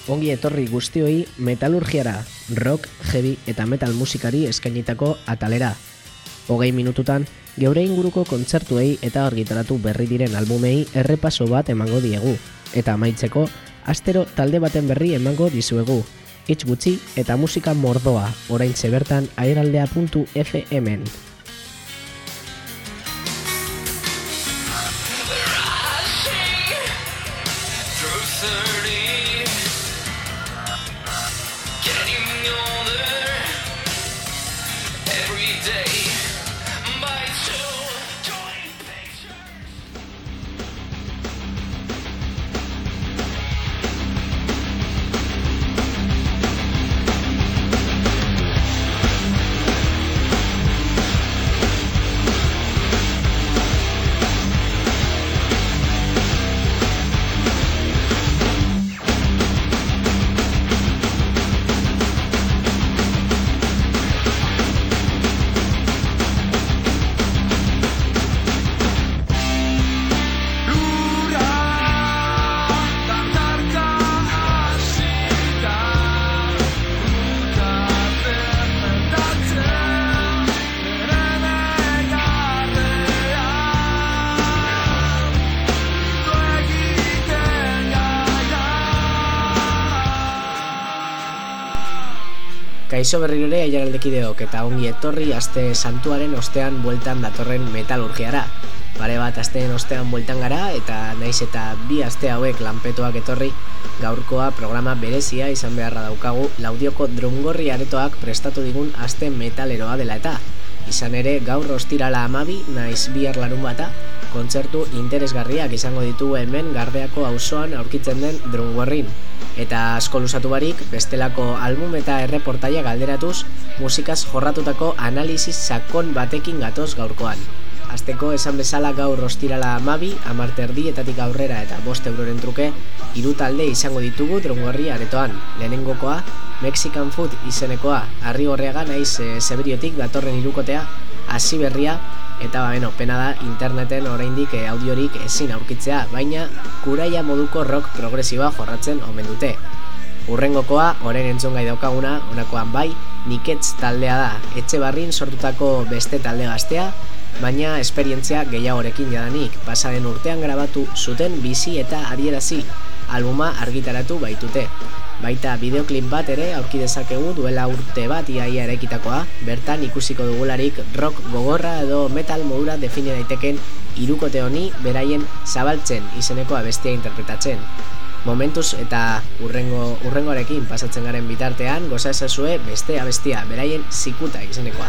Ongi etorri guztioi metalurgiara, rock, heavy eta metal musikari eskainitako atalera. 20 minututan, geure inguruko kontzertuei eta argitaratu berri diren albumei errepaso bat emango diegu. Eta amaitzeko, astero talde baten berri emango dizuegu. Hitz gutxi eta musika mordoa, oraintxe bertan aeraldea.fm-en. Kaixo berriro ere aiaraldekideok eta ongi etorri aste santuaren ostean bueltan datorren metalurgiara. Pare bat asteen ostean bueltan gara eta naiz eta bi aste hauek lanpetoak etorri, gaurkoa programa berezia izan beharra daukagu Laudioko Drumgorri aretoak prestatu digun aste metaleroa dela eta. Izan ere gaur ostirala 12 naiz bihar larunbata, kontzertu interesgarriak izango ditugu hemen Gardeako auzoan aurkitzen den Drumgorrin. Eta asko luzatu barik, bestelako album eta erreportaia galderatuz, musikaz jorratutako analisis sakon batekin gatoz gaurkoan. Hasteko esan bezala gaur ostirala 12, 10:00 aurrera eta 5 euroren truke, 3 talde izango ditugu Drumgorri aretoan. Lehenengokoa, Mexican Food izenekoa, Arrigorriaga naiz Zeberiotik datorren hirukotea, hasi berria, eta pena da interneten oraindik audiorik ezin aurkitzea, baina kuraia moduko rock progresiba jorratzen omen dute. Urrengokoa, orain entzungai daukaguna, honakoan bai, Niketz taldea da, Etxebarrin sortutako beste talde gaztea, baina esperientzia gehiagorekin jadanik, pasaren urtean grabatu zuten bizi eta adierazi, albuma argitaratu baitute. Baita bideoklip bat ere aurki dezakegu duela urte bat iaia eraikitakoa, bertan ikusiko dugularik rock gogorra edo metal modura define daiteken hirukote honi beraien Zabaltzen izeneko abestia interpretatzen. Momentuz eta urrengoarekin pasatzen garen bitartean goza ezazue beste abestia, beraien Zikuta izenekoa.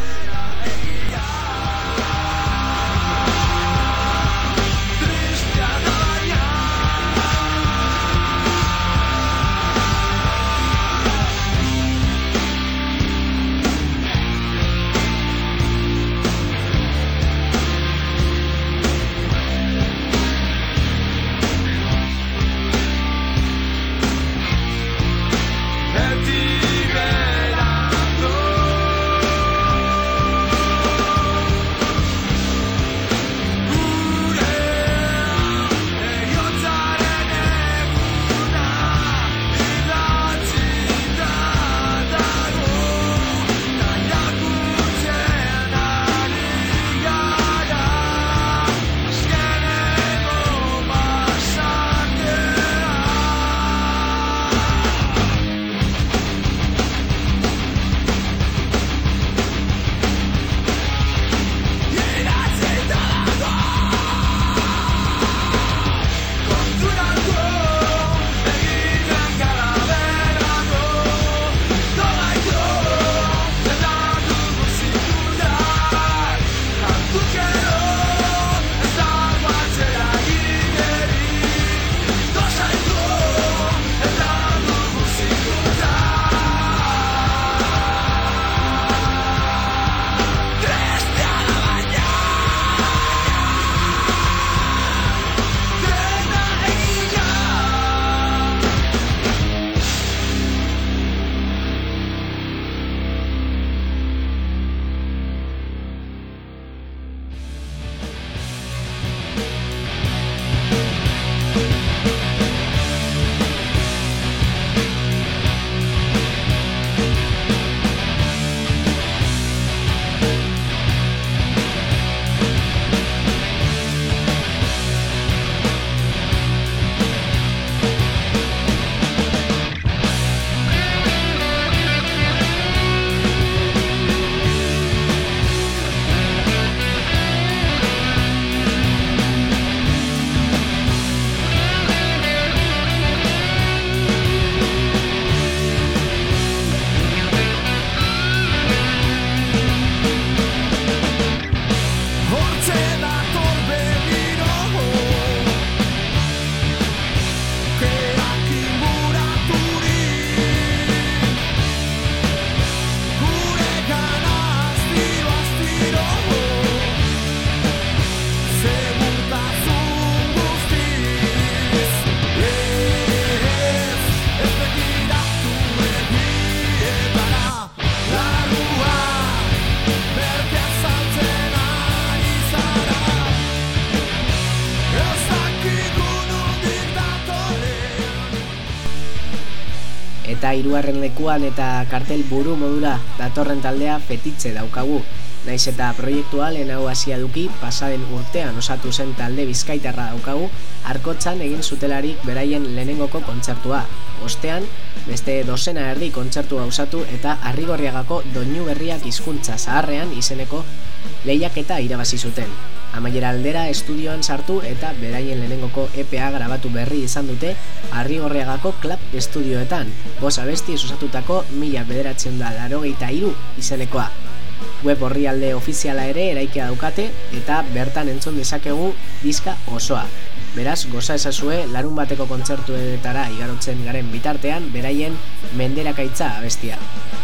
Eta 3. lekuan eta kartel buru modura datorren taldea Fetitxe daukagu. Naiz eta proiektua lehenago hasia duki, pasaden urtean osatu zen talde bizkaitarra daukagu, Arkotzan egin zutelarik beraien lehenengoko kontzertua. Ostean, beste 2 erdi kontzertua osatu eta Arrigorriagako Doinu Berriak hizkuntza zaharrean izeneko lehiaketa irabazi zuten. Amaiera aldera estudioan sartu eta beraien lehenengoko EPA grabatu berri izan dute Arrigorriagako Club Estudioetan, 5 abestiz osatutako 1983 izenekoa. Web orrialde ofiziala ere eraikia daukate eta bertan entzun dezakegu diska osoa. Beraz, goza ezazue larunbateko kontzertuetara igarotzen garen bitartean beraien Menderakaitza abestia.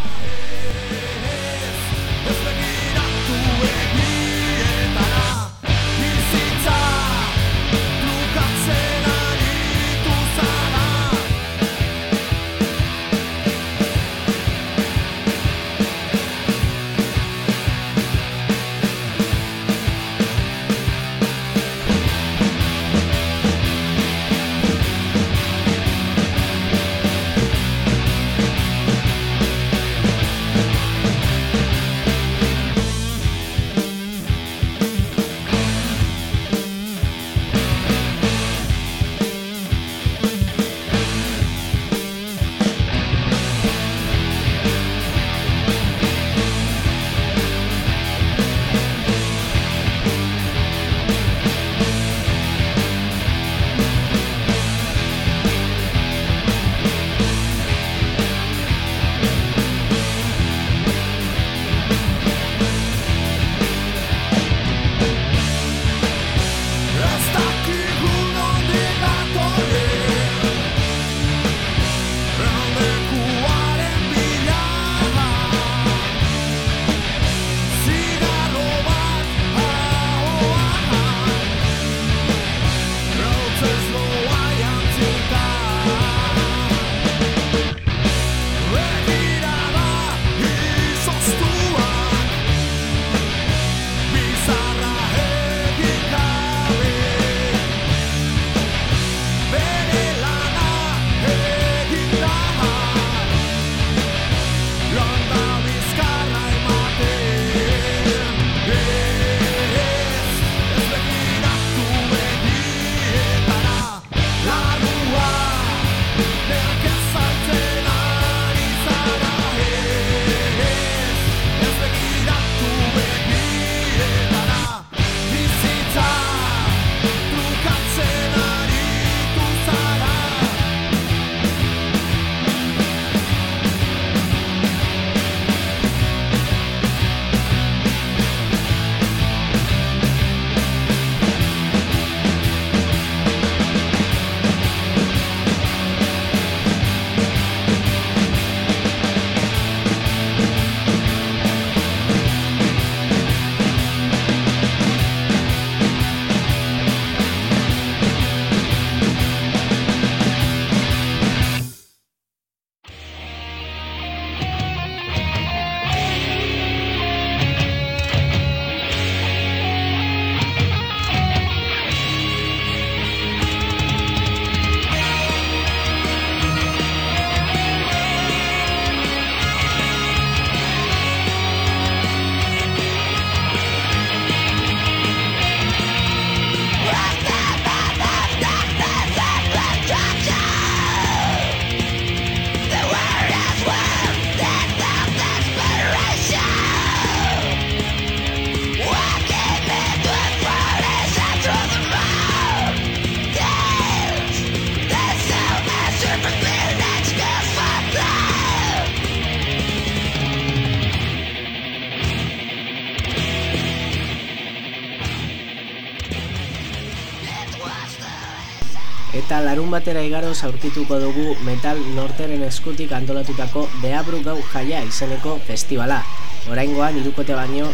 Eta larun batera igaroz aurkituko dugu metal norteren eskutik antolatutako Deabru Gau Jaia izeneko festivala. Oraingoan 3 baino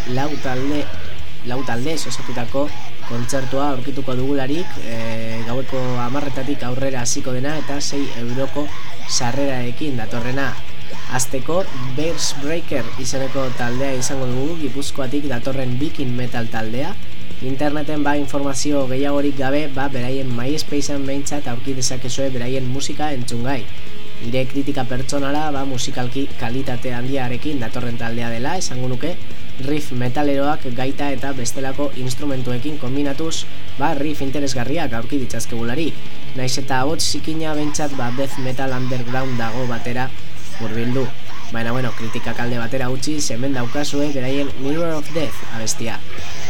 lau taldez osatutako kontzertua aurkituko dugularik, gaueko 10 aurrera hasiko dena eta 6 euroko sarreraekin datorrena. Azteko Bears Breaker izeneko taldea izango dugu, Gipuzkoatik datorren Viking metal taldea. Interneten informazio gehiagorik gabe, beraien MySpacean behintzat aurki dezakezue beraien musika entzungai. Nire kritika pertsonala musikalki kalitate handiarekin datorren taldea dela esango nuke, riff metaleroak gaita eta bestelako instrumentuekin kombinatuz, riff interesgarriak aurki ditzazkegularik. Naiz eta ahots zikina bentsat death metal underground dago batera hurbildu. Baina kritikak alde batera utzi, hemen daukazue beraien Mirror of Death abestia.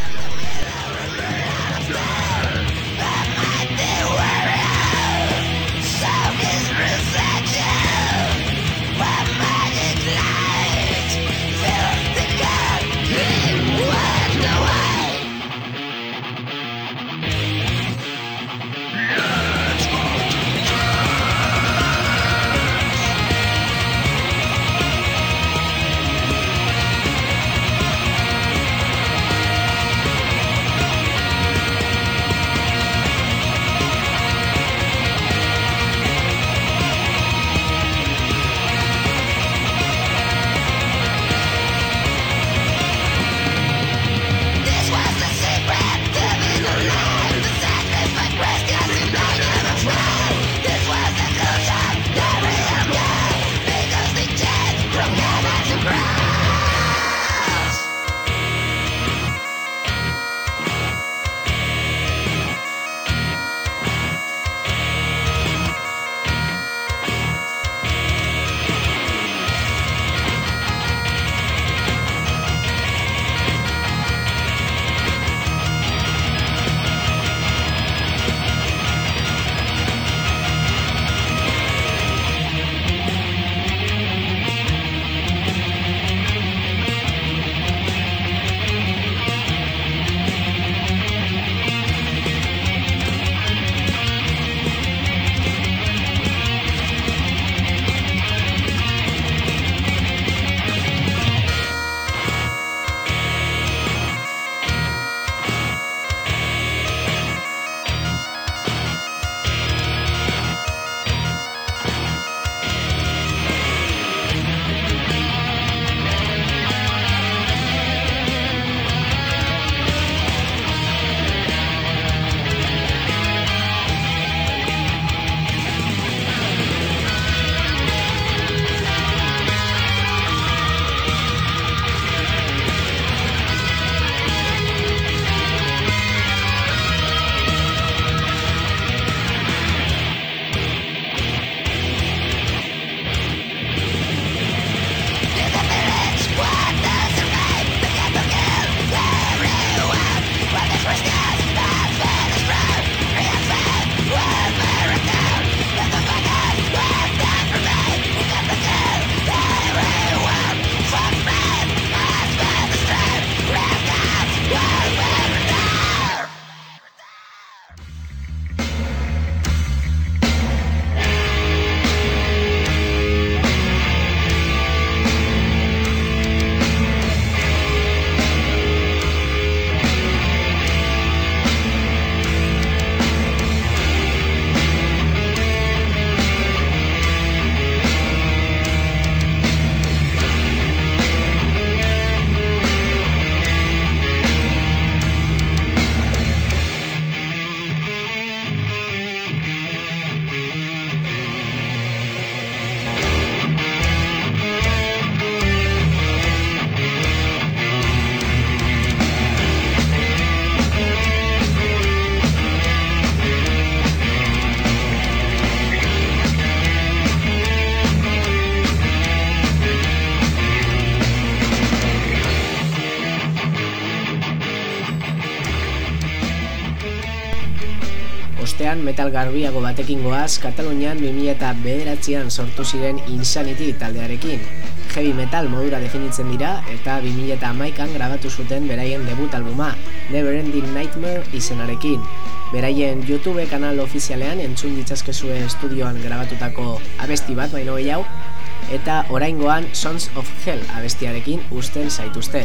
ostean metal garbiago batekin goaz, Katalunian 2009an sortu ziren Insanity taldearekin. Heavy metal modura definitzen dira eta 2011an grabatu zuten beraien debut albuma, Neverending Nightmare izenarekin. Beraien YouTube kanal ofizialean entzun ditzazkezue estudioan grabatutako abesti bat baino gehiago, eta oraingoan Sons of Hell abestiarekin uzten zaituztet.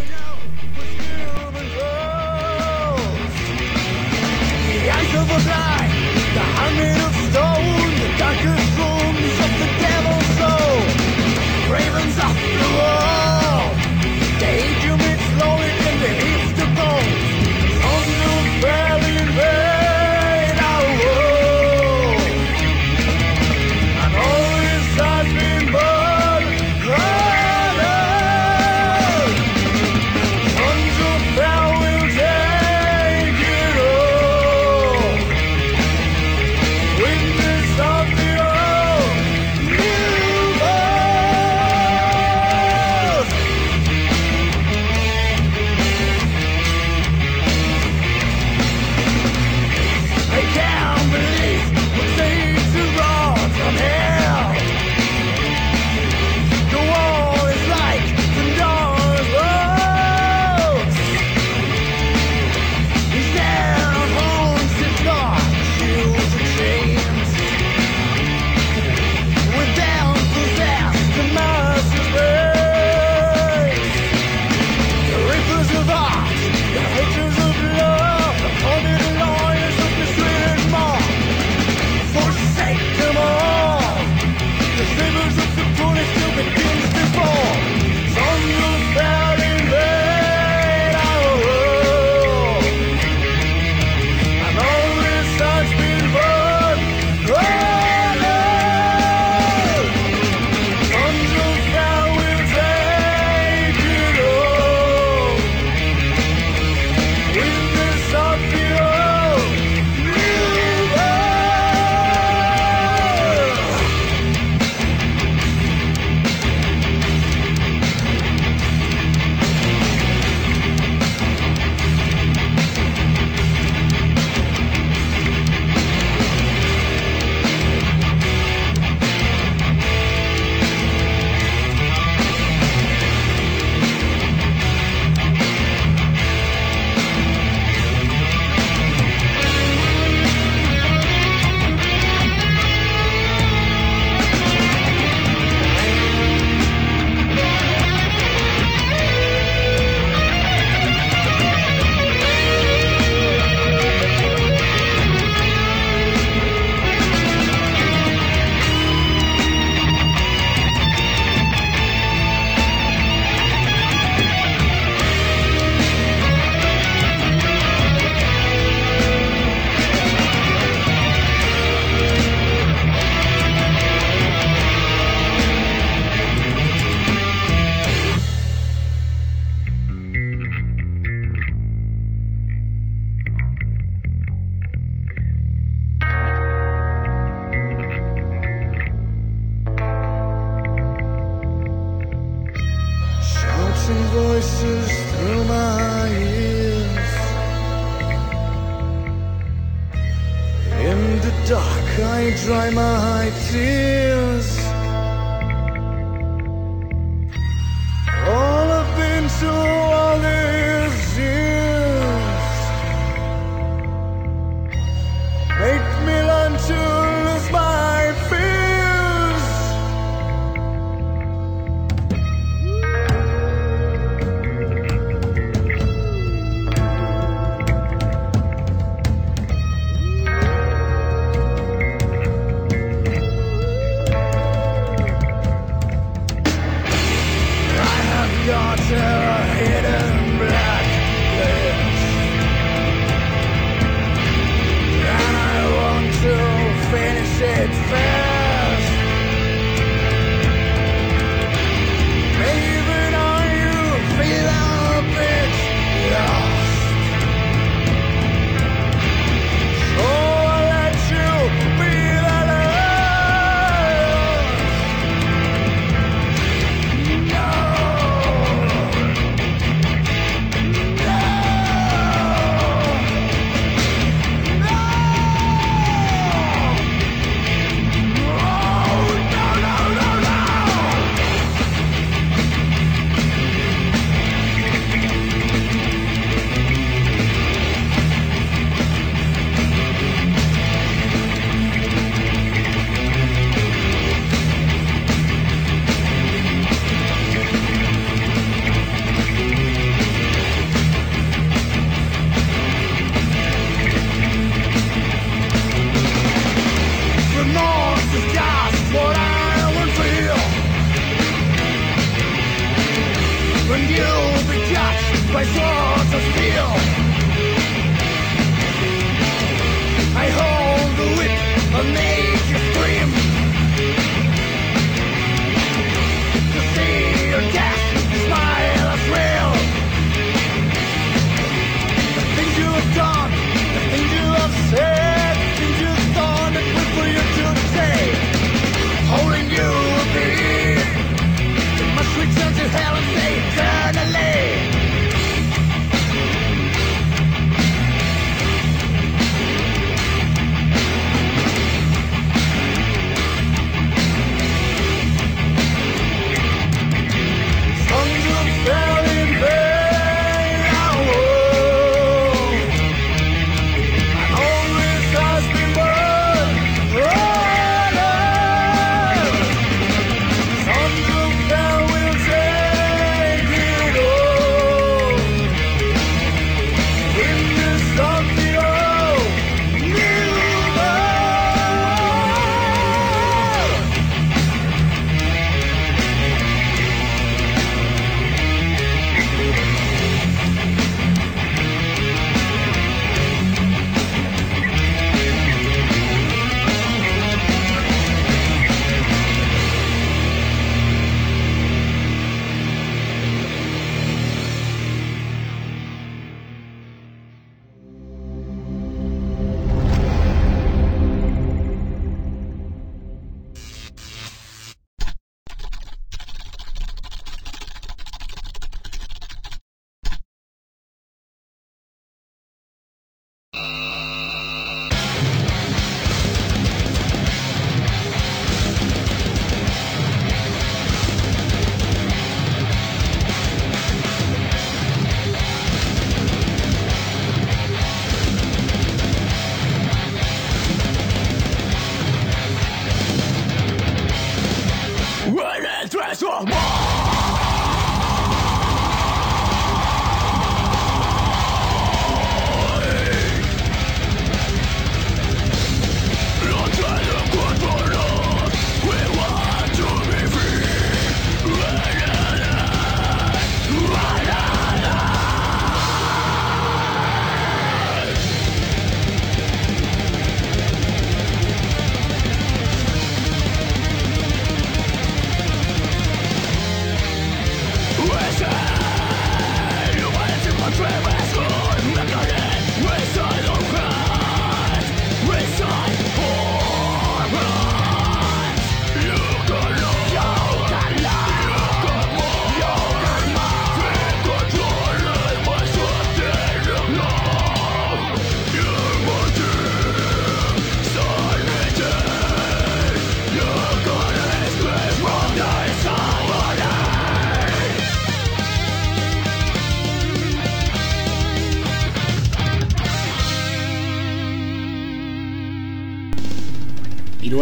The eyes of a blind, the helmet of stone, the darkest rooms of the devil's soul. Ravens off the wall, the angel meets slowly in the east of gold. Sons of hell invade our world, and all is silent. Dancing voices through my ears. In the dark I dry my tears. All I've been to all these years make me learn to lose my fears. I have got a hidden blacklist, and I want to finish it fast. Maybe now you feel a bit lost, so I'll let you be the last. No, remorse is just what I would feel when you'll be touched by swords of steel. I hold the whip and make you scream to see your death smile as real. The things you have done, the things you have said, the things you've done that wait for you to say. Holding you will be, you must return to hell and stay eternally. Sons of fell in vain, and always has been burned. Sons of hell will take it all. In this of the old new world.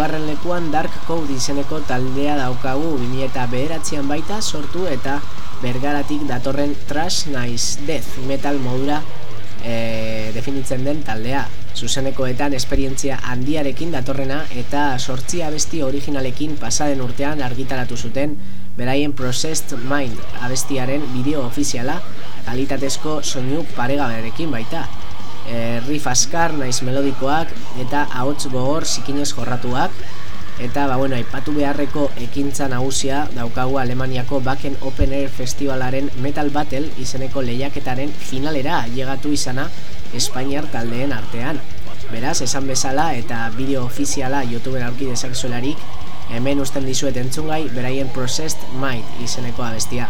hirugarren lekuan Dark Code izeneko taldea daukagu 2009an baita sortu eta Bergaratik datorren thrash nahiz death metal modura definitzen den taldea. Zuzenekoetan esperientzia handiarekin datorrena eta 8 abesti originalekin pasaden urtean argitaratu zuten beraien Processed Mind abestiaren bideo ofiziala kalitatezko soinu paregabearekin baita. Riff askar naiz melodikoak eta ahots gogor zikinez jorratuak eta aipatu beharreko ekintza nagusia daukagu Alemaniako Wacken Open Air Festivalaren Metal Battle izeneko lehiaketaren finalera llegatu izana Espainiar taldeen artean. Beraz, esan bezala eta bideo ofiziala YouTubeen aurki dezakezuelarik, hemen uzten dizuet entzungai beraien Processed Mind izeneko abestia.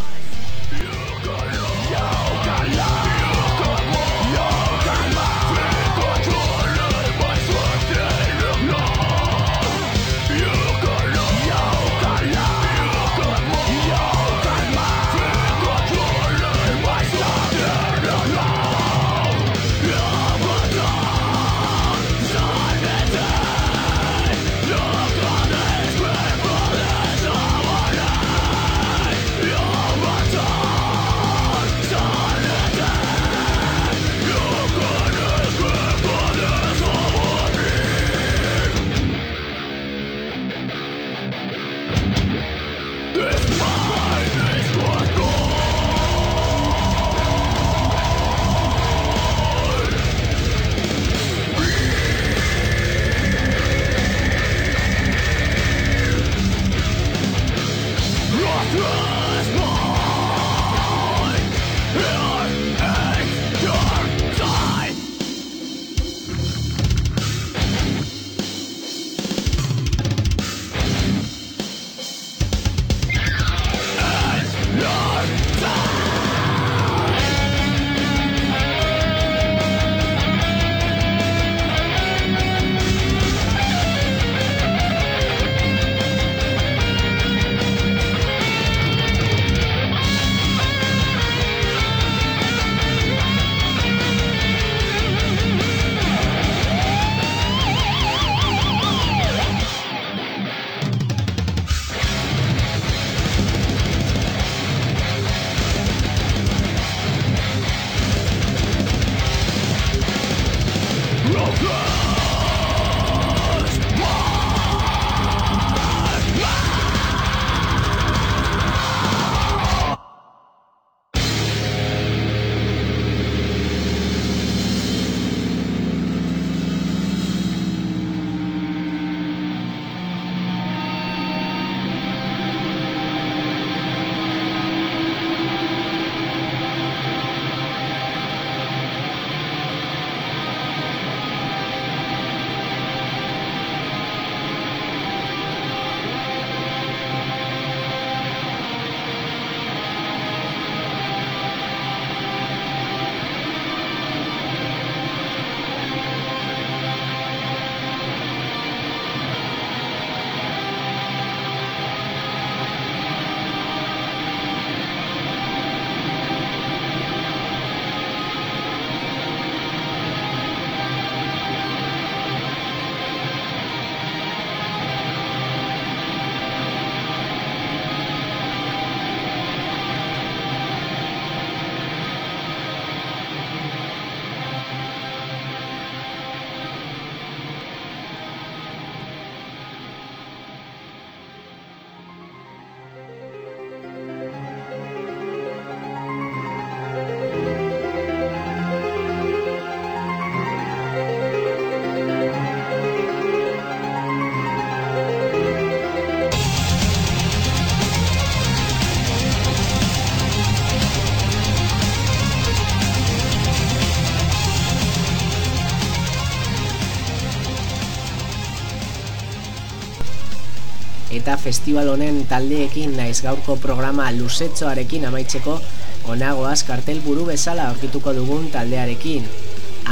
eta festival honen taldeekin naiz gaurko programa luzetxoarekin amaitzeko onagoaz kartel buru bezala aurkituko dugun taldearekin.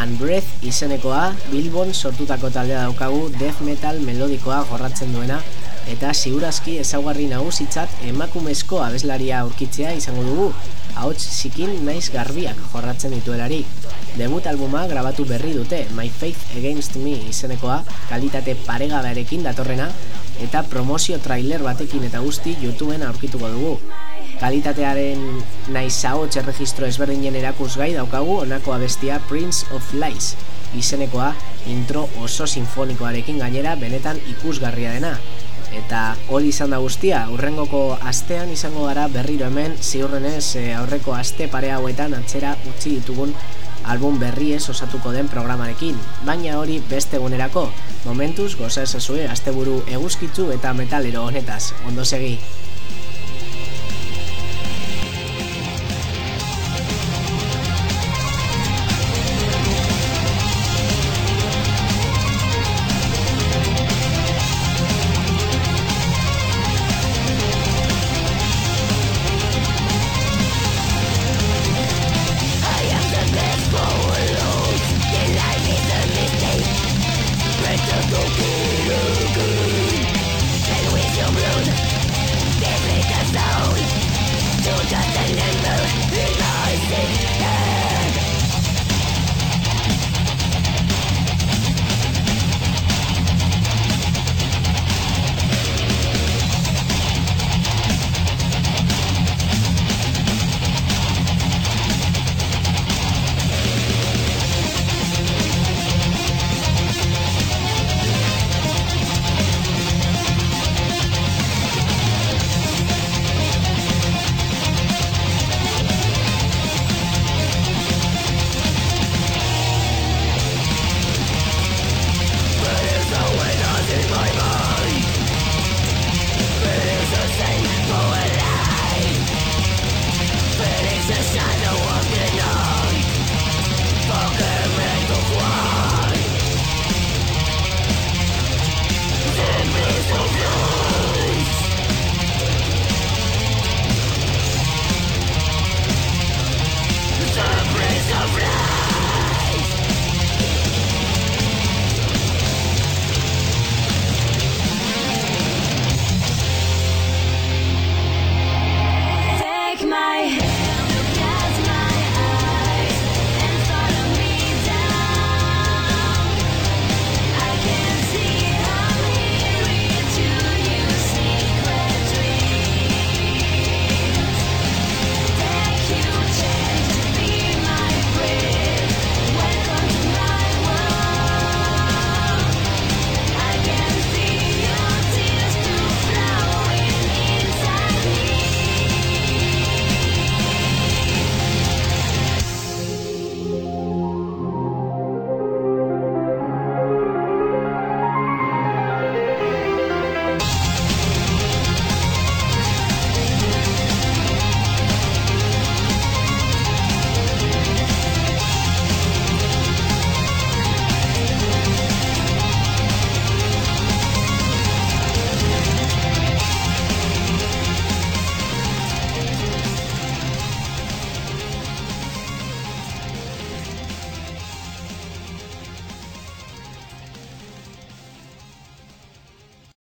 Unbreath izenekoa Bilbon sortutako taldea daukagu death metal melodikoa jorratzen duena eta ziurazki ezaugarri nagusitzat emakumezko abeslaria aurkitzea izango dugu, ahots zikin naiz garbiak jorratzen dituelarik. Debut albuma grabatu berri dute, My Faith Against Me izenekoa, kalitate paregabearekin datorrena, eta promozio trailer batekin eta guzti YouTubeen aurkituko dugu. Kalitatearen naiz ahots erregistro ezberdinen erakusgai daukagu honako abestia Prince of Lies izenekoa, intro oso sinfonikoarekin gainera benetan ikusgarria dena. Eta hori izan da guztia, hurrengoko astean izango gara berriro hemen, ziurrenez aurreko aste pare hauetan atzera utzi ditugun album berriez osatuko den programarekin, baina hori beste egunerako. Momentuz goza ezazue asteburu eguzkitzu eta metalero honetaz, ondo segi!